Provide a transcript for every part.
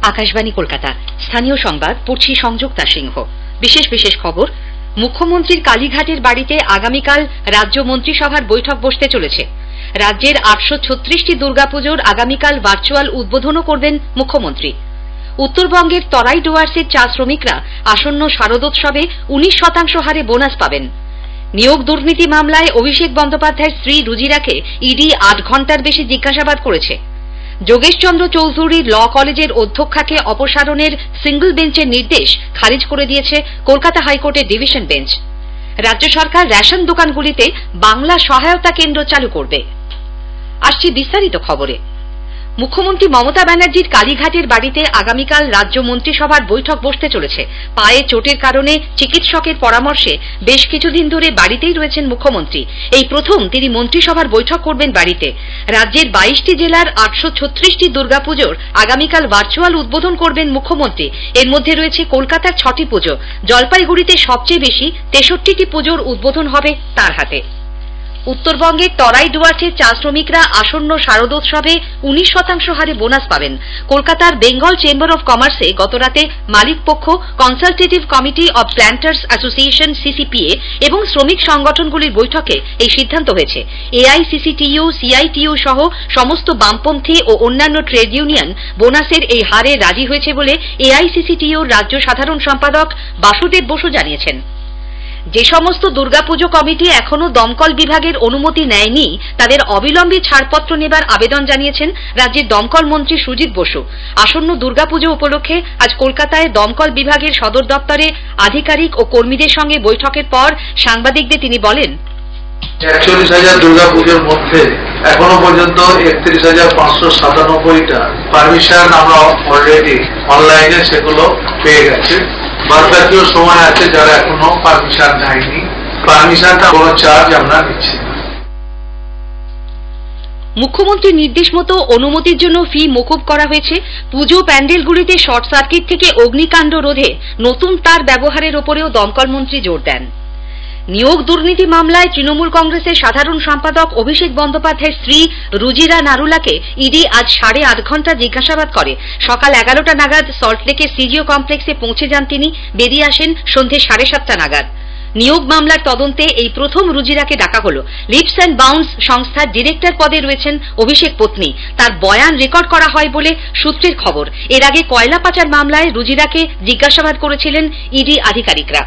আকাশবাণী কলকাতা। স্থানীয় সংবাদ পড়ছি সংযুক্তা সিংহ। বিশেষ খবর। মুখ্যমন্ত্রীর কালীঘাটের বাড়িতে আগামীকাল রাজ্য মন্ত্রিসভার বৈঠক বসতে চলেছে। রাজ্যের 836টি দুর্গাপুজোর আগামীকাল ভার্চুয়াল উদ্বোধনও করবেন মুখ্যমন্ত্রী। উত্তরবঙ্গের তরাই ডুয়ার্সের চা শ্রমিকরা আসন্ন শারদোৎসবে 19% হারে বোনাস পাবেন। নিয়োগ দুর্নীতি মামলায় অভিষেক বন্দ্যোপাধ্যায়ের স্ত্রী রুজিরাকে ইডি 8 ঘন্টার বেশি জিজ্ঞাসাবাদ করেছে। যোগেশচন্দ্র চৌধুরী ল কলেজের অধ্যক্ষাকে অপসারণের সিঙ্গল বেঞ্চের নির্দেশ খারিজ করে দিয়েছে কলকাতা হাইকোর্টের ডিভিশন বেঞ্চ। রাজ্য সরকার রেশন দোকানগুলিতে বাংলা সহায়তা কেন্দ্র চালু করবে। আসছি বিস্তারিত খবরে। মুখ্যমন্ত্রী মমতা ব্যানার্জির কালীঘাটের বাড়িতে আগামীকাল রাজ্য মন্ত্রিসভার বৈঠক বসতে চলেছে। পায়ে চোটের কারণে চিকিৎসকের পরামর্শে বেশ কিছুদিন ধরে বাড়িতেই রয়েছেন মুখ্যমন্ত্রী। এই প্রথম তিনি মন্ত্রিসভার বৈঠক করবেন বাড়িতে। রাজ্যের 22টি জেলার 836টি দুর্গাপুজোর আগামীকাল ভার্চুয়াল উদ্বোধন করবেন মুখ্যমন্ত্রী। এর মধ্যে রয়েছে কলকাতার 6টি পুজো। জলপাইগুড়িতে সবচেয়ে বেশি 63টি পুজোর উদ্বোধন হবে তার হাতে। উত্তরবঙ্গের তরাই ডুয়ার্সের চা শ্রমিকরা আসন্ন শারদোৎসবে 19% হারে বোনাস পাবেন। কলকাতার বেঙ্গল চেম্বার অফ কমার্সে গতরাতে মালিক পক্ষ, consultative committee of planters association CCPA এবং শ্রমিক সংগঠনগুলির বৈঠকে এই সিদ্ধান্ত হয়েছে। এআইসিসিটিইউ, সিআইটিইউ সহ সমস্ত বামপন্থী ও অন্যান্য ট্রেড ইউনিয়ন বোনাসের এই হারে রাজি হয়েছে বলে এআইসিসিটিইউর রাজ্য সাধারণ সম্পাদক বাসুদেব বসু জানিয়েছেন। যে সমস্ত দুর্গাপুজো কমিটি এখনো দমকল বিভাগের অনুমতি নেয়নি তাদের অবিলম্বে ছাড়পত্র নেবার আবেদন জানিয়েছেন রাজ্যের দমকল মন্ত্রী সুজিত বসু। আসন্ন দুর্গাপুজো উপলক্ষে আজ কলকাতায় দমকল বিভাগের সদর দপ্তরে আধিকারিক ও কর্মীদের সঙ্গে বৈঠকের পর সাংবাদিকদের তিনি বলেন, 41,000 দুর্গাপুজোর মধ্যে এখনো পর্যন্ত 31,597টা পারমিশন আমরা অলরেডি অনলাইনে সেগুলো পেয়ে গেছে। বাদবাকিও সময় আছে যারা এখনো পারমিশন নেয়নি। পারমিশনটা কোনো চার্জ আমরা নিচ্ছি না। মুখ্যমন্ত্রীর নির্দেশ মতো অনুমতির জন্য ফি মকুব করা হয়েছে। পুজো প্যান্ডেলগুলিতে শর্ট সার্কিট থেকে অগ্নিকাণ্ড রোধে নতুন তার ব্যবহারের ওপরেও দমকল মন্ত্রী জোর দেন। নিয়োগ দুর্নীতি মামলায় তৃণমূল কংগ্রেসের সাধারণ সম্পাদক অভিষেক বন্দ্যোপাধ্যায়ের স্ত্রী রুজিরা নারুলাকে ইডি আজ 8.5 ঘন্টা জিজ্ঞাসাবাদ করে। সকাল 11টা নাগাদ সল্টলেকের সিজিও কমপ্লেক্সে পৌঁছে যান তিনি। বেরিয়ে আসেন সন্ধে 7:30 নাগাদ। নিয়োগ মামলার তদন্তে এই প্রথম রুজিরাকে ডাকা হলো। লিপস অ্যান্ড বাউন্স সংস্থার ডিরেক্টর পদে রয়েছেন অভিষেক পত্নী। তার বয়ান রেকর্ড করা হয় বলে সূত্রের খবর। এর আগে কয়লা পাচার মামলায় রুজিরাকে জিজ্ঞাসাবাদ করেছিলেন ইডি আধিকারিকরা।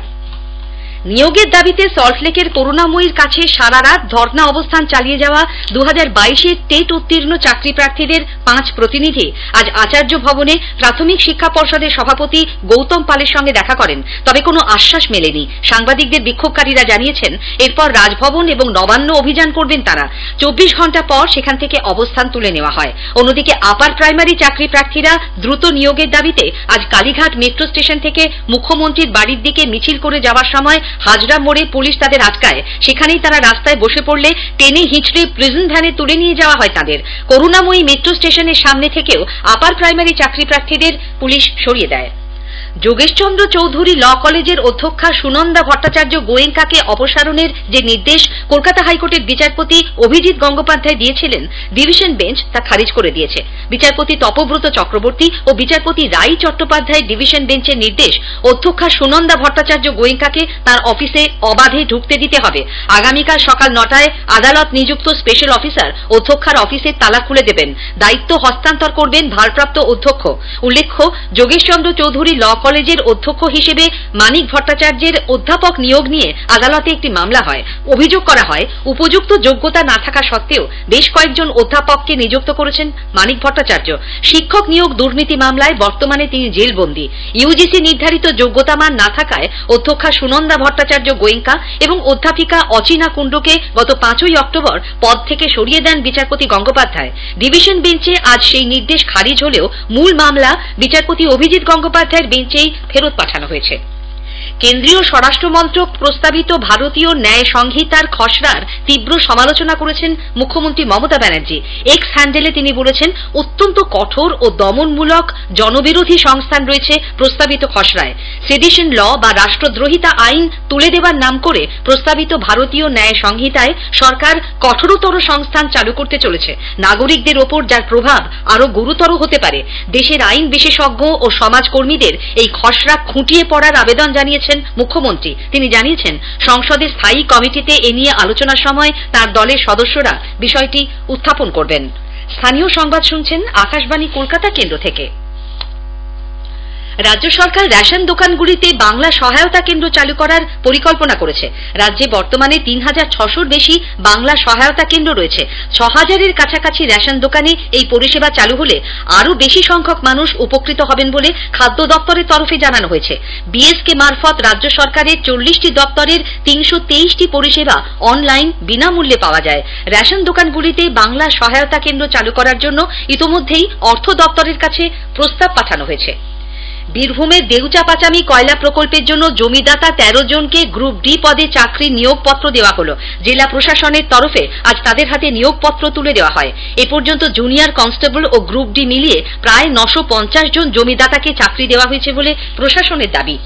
নিয়োগের দাবিতে সল্টলেকের করুণাময়ীর কাছে সারা রাত ধর্ণা অবস্থান চালিয়ে যাওয়া 2022-এর টেট উত্তীর্ণ চাকরি প্রার্থীদের 5 প্রতিনিধি আজ আচার্য ভবনে প্রাথমিক শিক্ষা পর্ষদের সভাপতি গৌতম পালের সঙ্গে দেখা করেন। তবে কোনো আশ্বাস মেলেনি। সাংবাদিকদের বিক্ষোভকারীরা জানিয়েছেন এরপর রাজভবন এবং নবান্ন অভিযান করবেন তারা। 24 ঘন্টা পর সেখান থেকে অবস্থান তুলে নেওয়া হয়। অন্যদিকে আপার প্রাইমারি চাকরি প্রার্থীরা দ্রুত নিয়োগের দাবিতে আজ কালীঘাট মেট্রো স্টেশন থেকে মুখ্যমন্ত্রীর বাড়ির দিকে মিছিল করে যাওয়ার সময় হাজরা মোড়ে পুলিশ তাদের আটকায়। সেখানেই তারা রাস্তায় বসে পড়লে টেনে হিঁচড়ে প্রিজন ভ্যানে তুলে নিয়ে যাওয়া হয় তাদের। করুণাময়ী মেট্রো স্টেশনের সামনে থেকেও আপার প্রাইমারি চাকরি প্রার্থীদের পুলিশ সরিয়ে দেয়। যোগেশচন্দ্র চৌধুরী ল কলেজের অধ্যক্ষা সুনন্দা ভট্টাচার্য গোয়েঙ্কাকে অপসারণের যে নির্দেশ কলকাতা হাইকোর্টের বিচারপতি অভিজিৎ গঙ্গোপাধ্যায় দিয়েছিলেন, ডিভিশন বেঞ্চ তা খারিজ করে দিয়েছে। বিচারপতি তপব্রত চক্রবর্তী ও বিচারপতি রাই চট্টোপাধ্যায়ের ডিভিশন বেঞ্চের নির্দেশ অধ্যক্ষা সুনন্দা ভট্টাচার্য গোয়েঙ্কাকে তার অফিসে অবাধে ঢুকতে দিতে হবে। আগামীকাল সকাল 9টায় আদালত নিযুক্ত স্পেশাল অফিসার অধ্যক্ষার অফিসের তালা খুলে দেবেন। দায়িত্ব হস্তান্তর করবেন ভারপ্রাপ্ত অধ্যক্ষ। উল্লেখ্য, যোগেশচন্দ্র চৌধুরী ল কলেজের অধ্যক্ষ হিসেবে মানিক ভট্টাচার্যের অধ্যাপক নিয়োগ নিয়ে আদালতে একটি মামলা হয়। অভিযোগ করা হয় উপযুক্ত যোগ্যতা না থাকা সত্ত্বেও বেশ কয়েকজন অধ্যাপককে নিযুক্ত করেছেন মানিক ভট্টাচার্য। শিক্ষক নিয়োগ দুর্নীতি মামলায় বর্তমানে তিনি জেলবন্দী। ইউজিসি নির্ধারিত যোগ্যতামান না থাকায় অধ্যক্ষা সুনন্দা ভট্টাচার্য গোয়েঙ্কা এবং অধ্যাপিকা অচিনা কুণ্ডুকে গত 5ই অক্টোবর পদ থেকে সরিয়ে দেন বিচারপতি গঙ্গোপাধ্যায়। ডিভিশন বেঞ্চে আজ সেই নির্দেশ খারিজ হলেও মূল মামলা বিচারপতি অভিজিৎ গঙ্গোপাধ্যায়ের বেঞ্চেই ফেরত পাঠানো হয়েছে। কেন্দ্রীয় স্বরাষ্ট্র মন্ত্রক প্রস্তাবিত ভারতীয় ন্যায় সংহিতার খসড়ার তীব্র সমালোচনা করেছেন মুখ্যমন্ত্রী মমতা ব্যানার্জি। এক্স হ্যান্ডেলে তিনি বলেছেন, অত্যন্ত কঠোর ও দমনমূলক জনবিরোধী সংস্থান রয়েছে প্রস্তাবিত খসড়ায়। সেডিশন ল বা রাষ্ট্রদ্রোহিতা আইন তুলে দেওয়ার নাম করে প্রস্তাবিত ভারতীয় ন্যায় সংহিতায় সরকার কঠোরতর সংস্থান চালু করতে চলেছে। নাগরিকদের ওপর যার প্রভাব আরো গুরুতর হতে পারে। দেশের আইন বিশেষজ্ঞ ও সমাজকর্মীদের এই খসড়া খুঁটিয়ে পড়ার আবেদন জানিয়েছেন মুখ্যমন্ত্রী। তিনি জানিয়েছেন, সংসদের স্থায়ী কমিটিতে এ নিয়ে আলোচনার সময় তার দলের সদস্যরা বিষয়টি উত্থাপন করবেন। স্থানীয় সংবাদ শুনছেন আকাশবাণী কলকাতা কেন্দ্র থেকে। রাজ্য সরকার রেশন দোকানগুলিতে বাংলা সহায়তা কেন্দ্র চালু করার পরিকল্পনা করেছে। রাজ্যে বর্তমানে ৩,৬০০-র বেশি বাংলা সহায়তা কেন্দ্র রয়েছে। ৬,০০০-এর কাছাকাছি রেশন দোকানে এই পরিষেবা চালু হলে আরও বেশি সংখ্যক মানুষ উপকৃত হবেন বলে খাদ্য দপ্তরের তরফে জানানো হয়েছে। বিএসকে মারফত রাজ্য সরকারের ৪০টি দপ্তরের ৩২৩টি পরিষেবা অনলাইন বিনামূল্যে পাওয়া যায়। রেশন দোকানগুলিতে বাংলা সহায়তা কেন্দ্র চালু করার জন্য ইতোমধ্যেই অর্থ দপ্তরের কাছে প্রস্তাব পাঠানো হয়েছে। বীরভূমের দেউচাপাচামি কয়লা প্রকল্পের জন্য জমিদাতা ১৩ জনকে গ্রুপ ডি পদে চাকরি নিয়োগপত্র দেওয়া হল। জেলা প্রশাসনের তরফে আজ তাদের হাতে নিয়োগপত্র তুলে দেওয়া হয়। এ পর্যন্ত জুনিয়র কনস্টেবল ও গ্রুপ ডি মিলিয়ে প্রায় ৯৫০ জন জমিদাতাকে চাকরি দেওয়া হয়েছে বলে প্রশাসনের দাবি।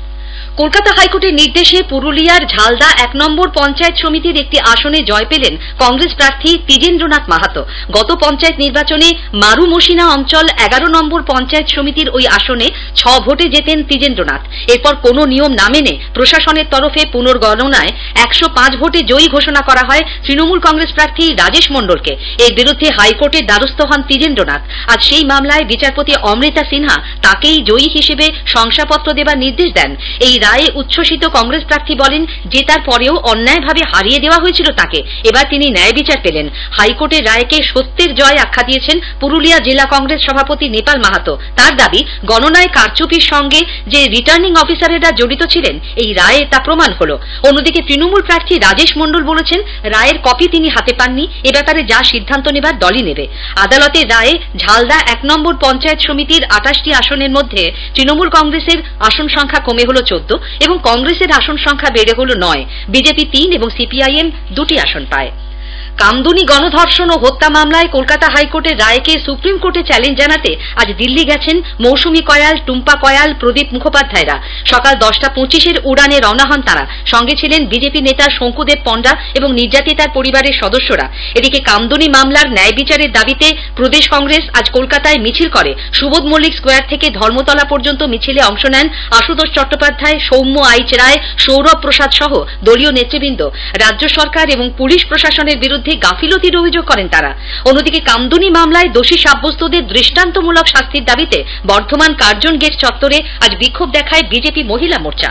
কলকাতা হাইকোর্টের নির্দেশে পুরুলিয়ার ঝালদা ১ নম্বর পঞ্চায়েত সমিতির একটি আসনে জয় পেলেন কংগ্রেস প্রার্থী দ্বিজেন্দ্রনাথ মাহাতো। গত পঞ্চায়েত নির্বাচনে মারুমসিনা অঞ্চল ১১ নম্বর পঞ্চায়েত সমিতির ওই আসনে ৬ ভোটে জেতেন দ্বিজেন্দ্রনাথ। এরপর কোনো নিয়ম না মেনে প্রশাসনের তরফে পুনর্গণনায় ১০৫ ভোটে জয়ী ঘোষণা করা হয় তৃণমূল কংগ্রেস প্রার্থী রাজেশ মণ্ডলকে। এর বিরুদ্ধে হাইকোর্টের দ্বারস্থ হন দ্বিজেন্দ্রনাথ। আজ সেই মামলায় বিচারপতি অমৃতা সিনহা তাকেই জয়ী হিসেবে শংসাপত্র দেবার নির্দেশ দেন। এই রায়ে উচ্ছ্বসিত কংগ্রেস প্রার্থী বলেন, জেতার পরেও অন্যায়ভাবে হারিয়ে দেওয়া হয়েছিল তাকে। এবার তিনি ন্যায় বিচার পেলেন। হাইকোর্টের রায়কে সত্যের জয় আখ্যা দিয়েছেন পুরুলিয়া জেলা কংগ্রেস সভাপতি নেপাল মাহাতো। তার দাবি, গণনায় কারচুপির সঙ্গে যে রিটার্নিং অফিসারেরা জড়িত ছিলেন, এই রায়ে তা প্রমাণ হল। অন্যদিকে তৃণমূল প্রার্থী রাজেশ মণ্ডল বলেছেন, রায়ের কপি তিনি হাতে পাননি। এ ব্যাপারে যা সিদ্ধান্ত নেবার দলই নেবে। আদালতের রায়ে ঝালদা ১ নম্বর পঞ্চায়েত সমিতির ২৮টি আসনের মধ্যে তৃণমূল কংগ্রেসের আসন সংখ্যা কমে হল ১৪ এবং কংগ্রেসের আসন সংখ্যা বেড়ে হল ৯। বিজেপি ৩ এবং সিপিআইএম ২টি আসন পায়। কামদুনি গণধর্ষণ ও হত্যা মামলায় কলকাতা হাইকোর্টের রায়কে সুপ্রিম কোর্টে চ্যালেঞ্জ জানাতে আজ দিল্লি গেছেন মৌসুমী কয়াল, টুম্পা কয়াল, প্রদীপ মুখোপাধ্যায়রা। সকাল ১০টা ২৫ উড়ানে রওনা হন তারা। সঙ্গে ছিলেন বিজেপি নেতা শঙ্কুদেব পণ্ডা এবং নির্যাতিতার পরিবারের সদস্যরা। এদিকে কামদুনি মামলার ন্যায় বিচারের দাবিতে প্রদেশ কংগ্রেস আজ কলকাতায় মিছিল করে। সুবোধ মল্লিক স্কোয়ার থেকে ধর্মতলা পর্যন্ত মিছিলে অংশ নেন আশুতোষ চট্টোপাধ্যায়, সৌম্য আইচ রায়, সৌরভ প্রসাদ সহ দলীয় নেতৃবৃন্দ। রাজ্য সরকার এবং পুলিশ প্রশাসনের বিরুদ্ধে গাফিলতির অভিযোগ করেন তারা। অন্যদিকে কামদুনি মামলায় দোষী সাব্যস্তদের দৃষ্টান্তমূলক শাস্তির দাবিতে বর্ধমান কার্জন গেট চত্বরে আজ বিক্ষোভ দেখায় বিজেপি মহিলা মোর্চা।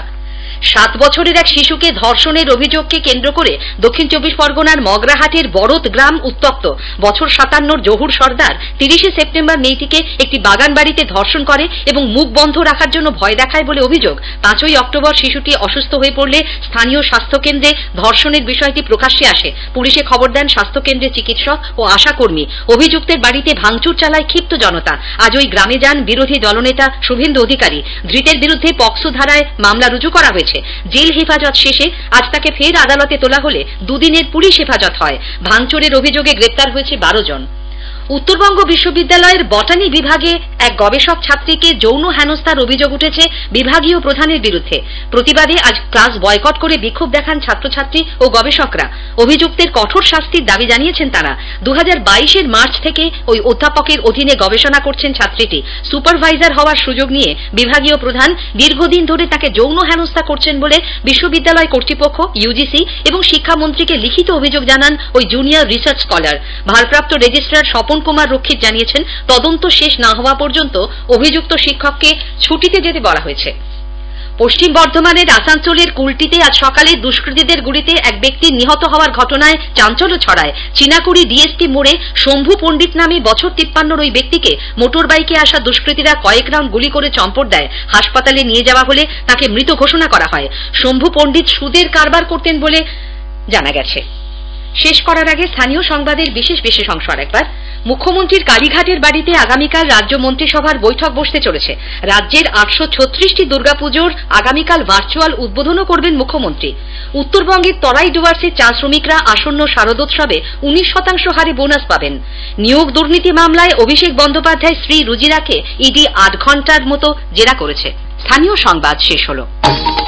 ৭ বছরের এক শিশুকে ধর্ষণের অভিযোগকে কেন্দ্র করে দক্ষিণ চব্বিশ পরগনার মগরাহাটের বরত গ্রাম উত্তপ্ত। বছর ৫৭ জহুর সর্দার ৩০ সেপ্টেম্বর মেয়েটিকে একটি বাগান বাড়িতে ধর্ষণ করে এবং মুখ বন্ধ রাখার জন্য ভয় দেখায় বলে অভিযোগ। ৫ই অক্টোবর শিশুটি অসুস্থ হয়ে পড়লে স্থানীয় স্বাস্থ্যকেন্দ্রে ধর্ষণের বিষয়টি প্রকাশ্যে আসে। পুলিশে খবর দেন স্বাস্থ্যকেন্দ্রের চিকিৎসক ও আশাকর্মী। অভিযুক্তের বাড়িতে ভাঙচুর চালায় ক্ষিপ্ত জনতা। আজ ওই গ্রামে যান বিরোধী দলনেতা শুভেন্দু অধিকারী। ধৃতের বিরুদ্ধে পক্সো ধারায় মামলা রুজু করা হয়েছে। জেল হেফাজত শেষে আজ তাকে ফের আদালতে তোলা হলে ২ দিনের পুলিশ হেফাজত হয়। ভাঙচুরের অভিযোগে গ্রেপ্তার হয়েছে ১২ জন। উত্তরবঙ্গ বিশ্ববিদ্যালয়ের বটানি বিভাগে এক গবেষক ছাত্রীকে যৌন হেনস্থার অভিযোগ উঠেছে বিভাগীয় প্রধানের বিরুদ্ধে। প্রতিবাদে আজ ক্লাস বয়কট করে বিক্ষোভ দেখান ছাত্রছাত্রী ও গবেষকরা। অভিযুক্তের কঠোর শাস্তির দাবি জানিয়েছেন তারা। ২০২২ মার্চ থেকে ওই অধ্যাপকের অধীনে গবেষণা করছেন ছাত্রীটি। সুপারভাইজার হওয়ার সুযোগ নিয়ে বিভাগীয় প্রধান দীর্ঘদিন ধরে তাকে যৌন হেনস্থা করছেন বলে বিশ্ববিদ্যালয় কর্তৃপক্ষ, ইউজিসি এবং শিক্ষামন্ত্রীকে লিখিত অভিযোগ জানান ওই জুনিয়র রিসার্চ স্কলার। ভারপ্রাপ্ত রেজিস্ট্রার স্বপন কুমার রক্ষিত জানিয়েছেন, তদন্ত শেষ না হওয়া পর্যন্ত অভিযুক্ত শিক্ষককে ছুটিতে যেতে বলা হয়েছে। পশ্চিম বর্ধমানের আসানসোলের কুলটিতে আজ সকালে দুষ্কৃতীদের গুলিতে এক ব্যক্তি নিহত হওয়ার ঘটনায় চাঞ্চল্য ছড়ায়। চিনাকুড়ি ডিএসপি মোড়ে শম্ভু পণ্ডিত নামে বছর ৫৩ ওই ব্যক্তিকে মোটর বাইকে আসা দুষ্কৃতীরা কয়েক রাউন্ড গুলি করে চম্পট দেয়। হাসপাতালে নিয়ে যাওয়া হলে তাকে মৃত ঘোষণা করা হয়। শম্ভু পণ্ডিত সুদের কারবার করতেন বলে জানা গেছে। শেষ করার আগে স্থানীয় সংবাদের বিশেষ অংশ আরেকবার। মুখ্যমন্ত্রীর কালীঘাটের বাড়িতে আগামীকাল রাজ্য মন্ত্রিসভার বৈঠক বসতে চলেছে। রাজ্যের 836টি দুর্গাপুজোর আগামীকাল ভার্চুয়াল উদ্বোধনও করবেন মুখ্যমন্ত্রী। উত্তরবঙ্গের তরাই ডুয়ার্সের চা শ্রমিকরা আসন্ন শারদোৎসবে 19% হারে বোনাস পাবেন। নিয়োগ দুর্নীতি মামলায় অভিষেক বন্দ্যোপাধ্যায় স্ত্রী রুজিরাকে ইডি 8 ঘন্টার মতো জেরা করেছে। স্থানীয় সংবাদ শেষ হলো।